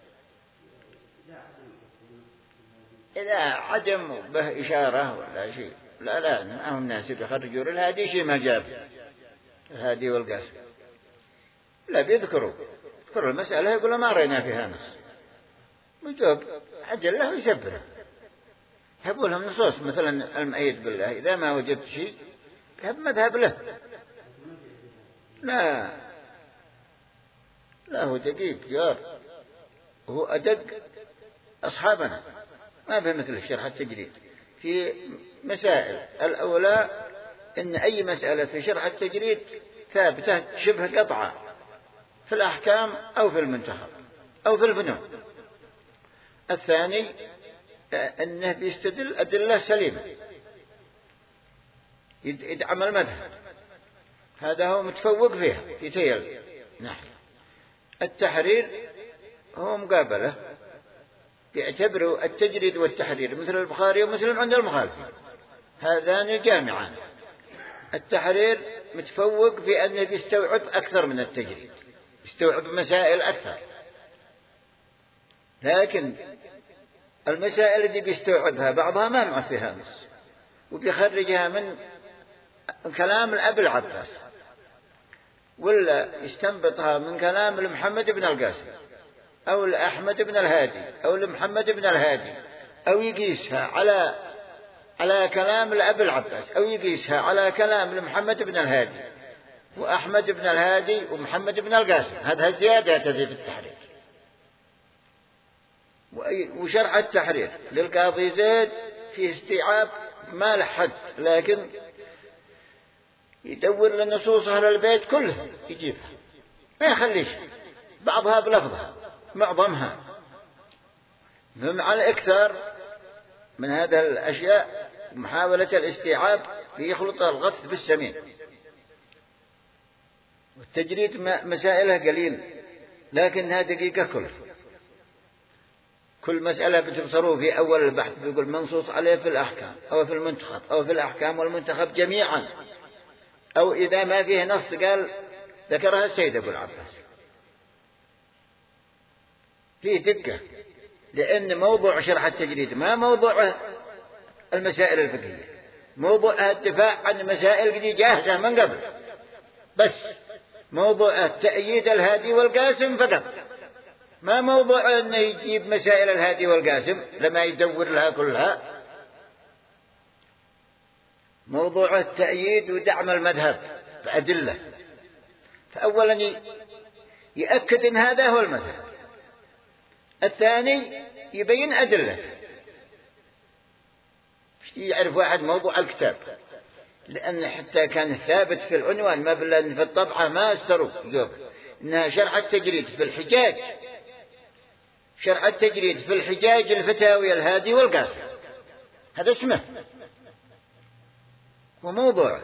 إذا عدم به إشارة ولا شيء لا لا معهم ناس بيخرجوا الهادي شيء ما جاب الهادي والقاسم، لا بيذكروا يذكروا المسألة يقولوا ما رأينا فيها نص، ويجوب عجل له ويسبره. يحبوا لهم نصوص مثلا المؤيد بالله، إذا ما وجدت شيء يحب مذهب له. لا لا هو دقيق جار، هو أدق أصحابنا، ما به مثل الشرح التجريد في مسائل. الأولى إن أي مسألة في شرح التجريد ثابتة شبه قطعة في الأحكام أو في المنتخب أو في الفنون. الثاني أنه بيستدل أدلة سليمة يدعم المذهب، هذا هو متفوق فيها في تيل نحن. التحرير هو مقابلة، بيعتبروا التجريد والتحرير مثل البخاري ومسلم عند المخالفين، هذان جامعان. التحرير متفوق في أنه بيستوعب أكثر من التجريد، يستوعب مسائل أكثر، لكن المسائل التي بيستوعبها بعضها ما معه فيها نص، وبيخرجها من كلام الأب العباس، ولا يستنبطها من كلام محمد بن القاسم أو لأحمد بن الهادي أو لمحمد بن الهادي، أو يقيسها على على كلام الأب العباس، أو يقيسها على كلام لمحمد بن الهادي وأحمد بن الهادي ومحمد بن القاسم. هذا زيادة تزيد في التحرير. وشرع التحرير للقاضي زيد في استيعاب ما له حد، لكن يدور لنصوص أهل البيت كلها يجيبها، ما يخليش بعضها بلفظها معظمها. فمع الإكثار من هذه الأشياء محاولة الاستيعاب ليخلط الغث بالسمين. والتجريد مسائلها قليل لكنها دقيقة كلها. كل مسألة بتبصروا في أول البحث بيقول منصوص عليه في الأحكام أو في المنتخب أو في الأحكام والمنتخب جميعا، أو إذا ما فيه نص قال ذكرها السيد أبو العباس. فيه دقة، لأن موضوع شرح التجريد ما موضوع المسائل الفقهية، موضوع الدفاع عن مسائل قد جاهزة من قبل، بس موضوع التأييد الهادي والقاسم فقط، ما موضوع أنه يجيب مسائل الهادي والقاسم لما يدور لها كلها. موضوع التأييد ودعم المذهب بأدلة، فأولا يأكد أن هذا هو المذهب، الثاني يبين أدلة. يعرف واحد موضوع الكتاب، لأن حتى كان ثابت في العنوان ما بل في الطبعة ما استروا جوب إنها شرح التجريد في الحجاج، شرح التجريد في الحجاج الفتاوي الهادي والقاسم، هذا اسمه وموضوع.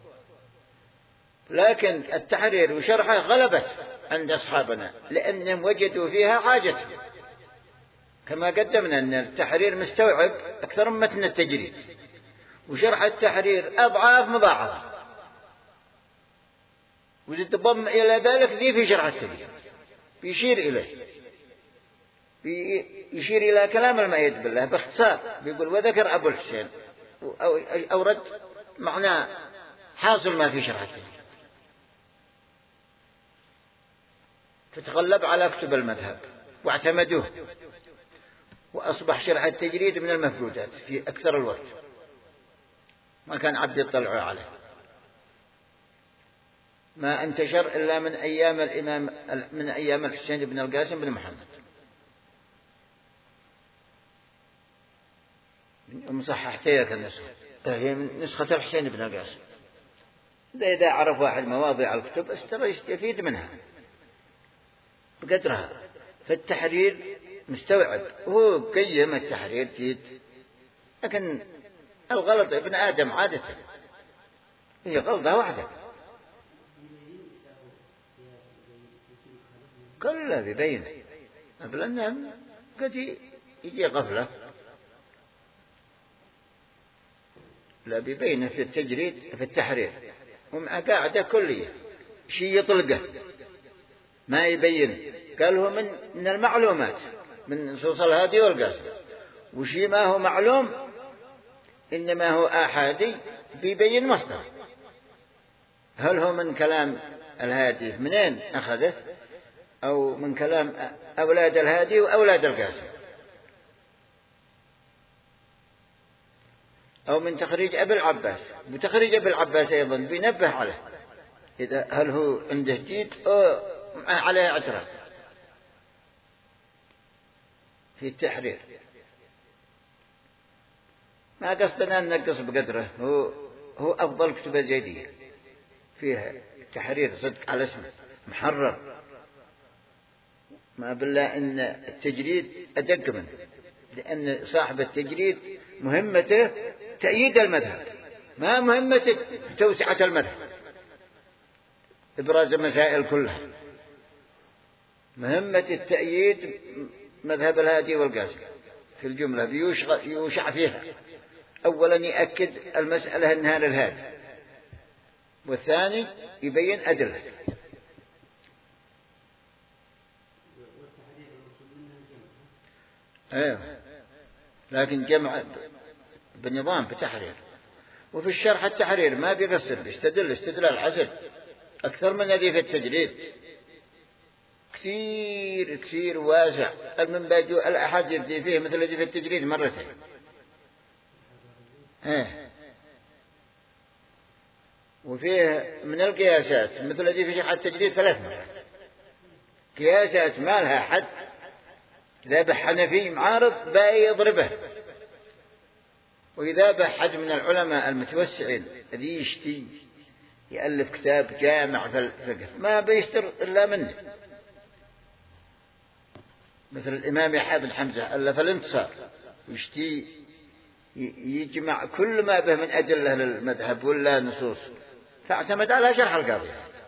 لكن التحرير وشرحه غلبت عند أصحابنا لأنهم وجدوا فيها حاجة، كما قدمنا أن التحرير مستوعب أكثر من متن التجريد، وشرح التحرير أضعاف مضاعفة، وتضم إلى ذلك ذي في شرح التجريد بيشير إليه، يشير إلى كلام المؤيد بالله باختصار. بيقول وذكر أبو الحسين أورد معناه حاصل ما في شرح التجريد، فتغلب على كتب المذهب واعتمدوه، وأصبح شرح التجريد من المفقودات في أكثر الوقت، ما كان عبد يطلعوا عليه، ما انتشر إلا من أيام الإمام من أيام الحسين بن القاسم بن محمد مصححتها كالنسخة، هي من نسخة الحسين بن القاسم. إذا عرف واحد مواضع الكتب استرى يستفيد منها بقدرها. فالتحرير مستوعب، هو قيم التحرير جيد، لكن الغلط ابن آدم عادة هي غلطة واحدة كلها ببين قبل أنهم قد يجي غفلة، لا ببين في التجريد في التحرير ومع قاعدة كلية شيء يطلقه ما يبين، قال هو من من المعلومات من نصوص الهادي والقاسم، وشي ما هو معلوم إنما هو آحادي بيبين مصدر، هل هو من كلام الهادي منين أخذه أو من كلام أولاد الهادي وأولاد القاسم أو من تخريج أبي العباس. وتخريج أبي العباس أيضا بينبه عليه إذا هل هو عنده جيد أو عليه اعتراض في التحرير. ما قصدنا أن نقص بقدره، هو هو أفضل كتب زيدية فيها التحرير صدق على اسمه محرر، ما بالله أن التجريد أدق منه، لأن صاحب التجريد مهمته تأييد المذهب، ما مهمته توسعة المذهب إبراز المسائل كلها. مهمة التأييد مذهب الهادي والقاسم في الجملة بيوشع فيها، أولا يأكد المسألة أنها للهادي، والثاني يبين أدلة. أيوه، لكن جمع بالنظام بتحرير. وفي الشرح التحرير ما بيقصر، بيستدل استدلال حسن أكثر من الذي في التجريد، كثير كثير واسع، من باجو الأحاديث اللي فيه مثل الذي في التجريد مرتين. ايه، وفيه من القياسات مثل الذي في شرح التجريد ثلاث مرات، قياسات ما لها حد، إذا بحنفي معارض باقي يضربه، وإذا بحد من العلماء المتوسعين الذي يشتي يألف كتاب جامع في الفقه ما بيستر إلا منه، مثل الإمام يحيى بن حمزة ألف الانتصار، ويشتي يجمع كل ما به من أدلة للمذهب ولا نصوص، فاعتمد على شرح القاضي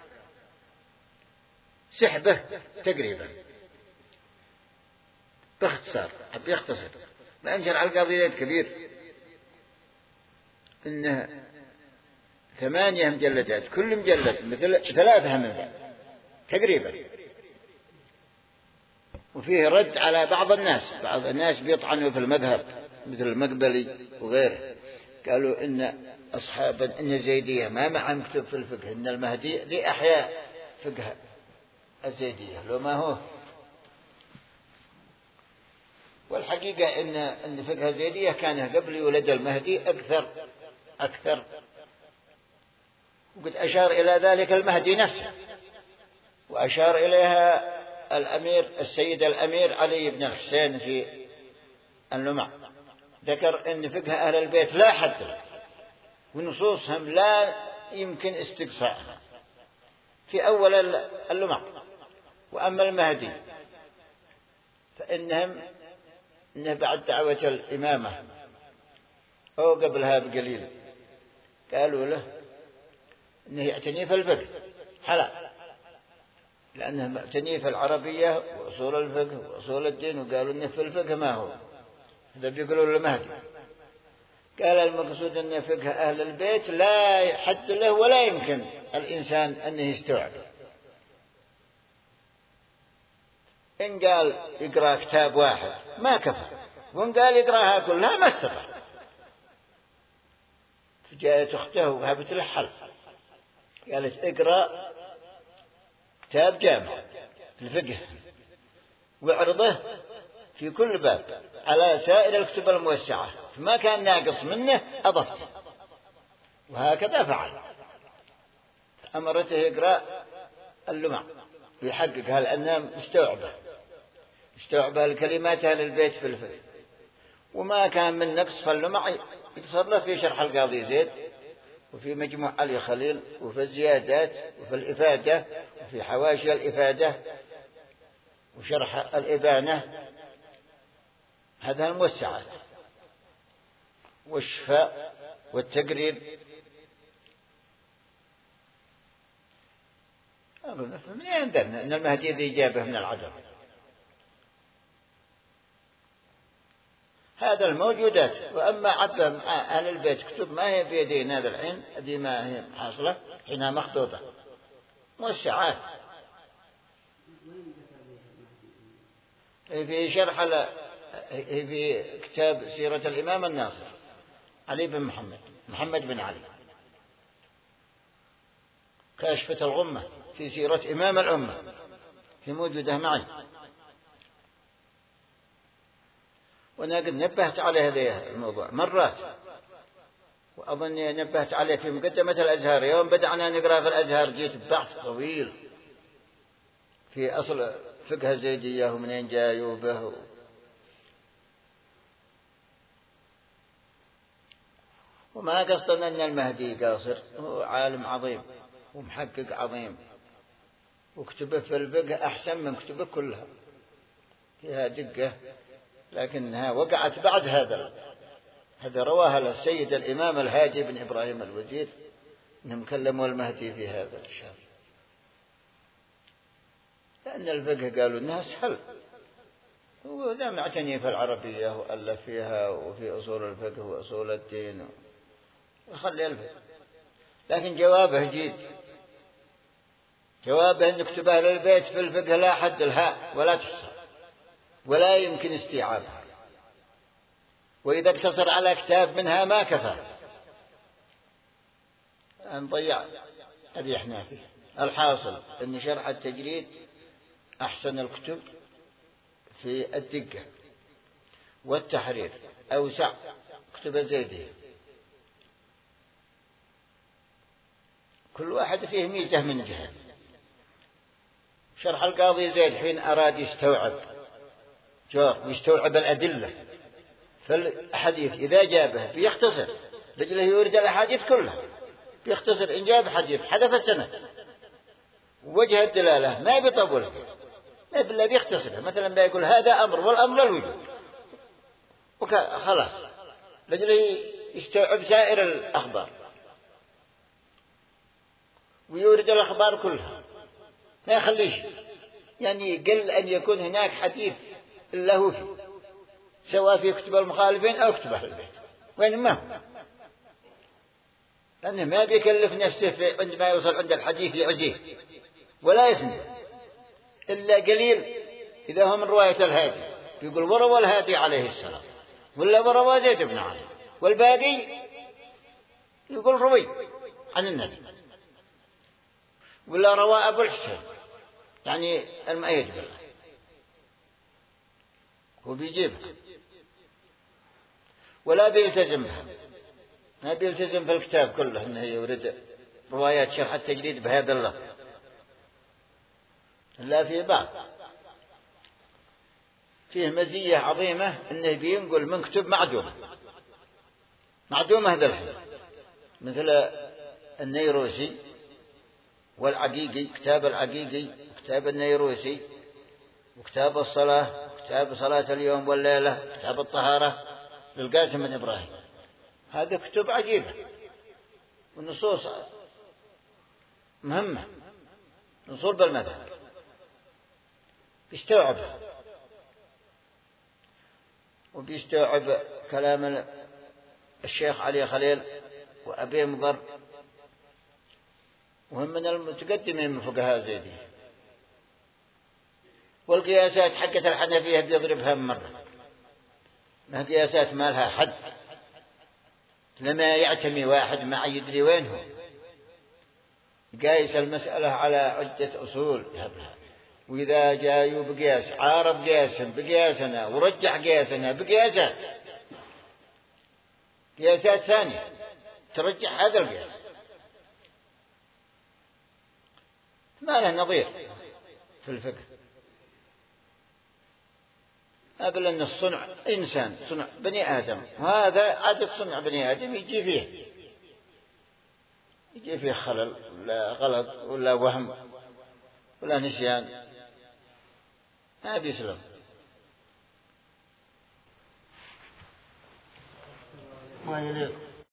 سحبه تقريبا باختصار، حب يختصر، لأن شرح القاضي كبير، إنه ثمانية مجلدات، كل مجلد مثل ثلاثة من بعض تقريبا، وفيه رد على بعض الناس، بعض الناس بيطعنوا في المذهب مثل المقبلي وغيره، قالوا إن أصحاب إن الزيدية ما معهم كتب في الفقه، إن المهدي ذي أحياء فقه الزيدية لو ما هو. والحقيقة إن إن فقه الزيدية كان قبل يولد المهدي أكثر أكثر، وقد أشار إلى ذلك المهدي نفسه، وأشار إليها الأمير السيد الأمير علي بن الحسين في اللمع، ذكر أن فقه أهل البيت لا حد له، ونصوصهم لا يمكن استقصاءها في أول اللمع. وأما المهدي فإنهم إنه بعد دعوة الإمامة أو قبلها بقليل قالوا له إنه يعتني في الفقه حلال، لأنه معتني في العربية وأصول الفقه وأصول الدين، وقالوا إنه في الفقه ما هو، هذا بيقولوا للمهدي. قال المقصود أن فقه أهل البيت لا حد له ولا يمكن الإنسان أنه يستوعب. إن قال يقرأ كتاب واحد ما كفى، وإن قال يقرأها كلها ما استطاع. فجاءت أخته وهبت له حل، قالت اقرأ كتاب جامع في الفقه واعرضه في كل باب على سائر الكتب الموسعة، فما كان ناقص منه أضفته، وهكذا فعل. أمرته يقرأ اللمع ويحققها لأنها مستوعبة مستوعبة الكلمات أهل البيت في الفقه، وما كان من نقص فاللمع يقصر له في شرح القاضي زيد، وفي مجموع علي خليل، وفي الزيادات، وفي الإفادة، وفي حواشي الإفادة، وشرح الإبانة، هذا الموسعات، والشفاء والتقريب. من عندنا أن المهدي ذي جابه من العدم. هذا الموجودات. وأما عبه أهل البيت كتب ما هي في يدينا هذا الحين، هذه ما هي حاصلة حينها مخطوطة موسعات. في شرح ل... في كتاب سيرة الإمام الناصر علي بن محمد محمد بن علي، كاشفة الغمة في سيرة إمام الأمة في موجودة معي، وأنا قد نبهت على هذا الموضوع مرات، وأظني نبهت عليه في مقدمة الأزهار. يوم بدأنا نقرأ في الأزهار جيت بحث طويل في أصل فقه الزيدية ومنين جاي وبه، وما قصدنا أن المهدي قاصر، هو عالم عظيم ومحقق عظيم، وكتبه في الفقه أحسن من كتبه كلها، فيها دقة، لكنها وقعت بعد هذا. هذا رواها السيد الإمام الهادي بن إبراهيم الوزير، إنهم كلموا المهدي في هذا الشهر، لأن الفقه قالوا إنها سهل، هو ذا معتني في العربية وألف فيها وفي أصول الفقه وأصول الدين وخلي الفقه. لكن جوابه جيد، جوابه أن كتبها للبيت في الفقه لا حد لها ولا تحصى ولا يمكن استيعابها، وإذا اقتصر على كتاب منها ما كفى، نضيع أريحنا فيه. الحاصل أن شرح التجريد أحسن الكتب في الدقة والتحرير، أوسع كتب الزيدية، كل واحد فيه ميزة من جهة. شرح القاضي زيد حين أراد يستوعب جار ويستوعب الأدلة فالحديث إذا جابه بيختصر رجله يورد الأحاديث كلها، بيختصر إن جاب حديث حذف السند وجه الدلالة ما بيطول فيه إلا بيختصر. مثلا بيقول هذا أمر والأمر الوجود وخلاص لجله يستوعب سائر الأخبار ويورد الأخبار كلها ما يخليش يعني قل أن يكون هناك حديث له فيه سواء في كتب المخالفين أو كتب أهل البيت وين ما هو لأنه ما بيكلف نفسه عندما يوصل عند الحديث يعزيه ولا يسند إلا قليل إذا هو من رواية الهادي يقول وروى الهادي عليه السلام ولا وروى زيد بن علي والباقي يقول روي عن النبي ولا روى أبو الحسين يعني المؤيد بالله هو بيجيبها ولا بيلتزمها ما بيلتزم في الكتاب كله أنه يورد روايات شرح التجريد بهذا اللفظ إلا في بعض فيه مزية عظيمة أنه بينقل من كتب معدومة معدومة هذا الحين مثل النيروسي والعقيقي كتاب العقيقي وكتاب النيروسي وكتاب الصلاة وكتاب صلاة اليوم والليلة كتاب الطهارة للقاسم بن إبراهيم. هذه كتب عجيبة والنصوص مهمة نصول بالمذهب بيستوعبها وبيستوعب كلام الشيخ علي خليل وأبي مضر وهم من المتقدمين من فقهاء زيدي. والقياسات حقت الحنفية بيضربها مرة ما قياسات ما لها حد لما يعتمي واحد ما يدري وين هو قايس المسألة على عدة أصول يهبلها وإذا جاءوا بقياس عارض قياسا بقياسنا ورجح قياسنا بقياسات قياسات ثانية ترجح هذا القياس ما له نظير في الفقه. قبل أن الصنع إنسان صنع بني آدم وهذا عادة صنع بني آدم يجي فيه يجي فيه خلل ولا غلط ولا وهم ولا نسيان ما بيسلم. ما يليق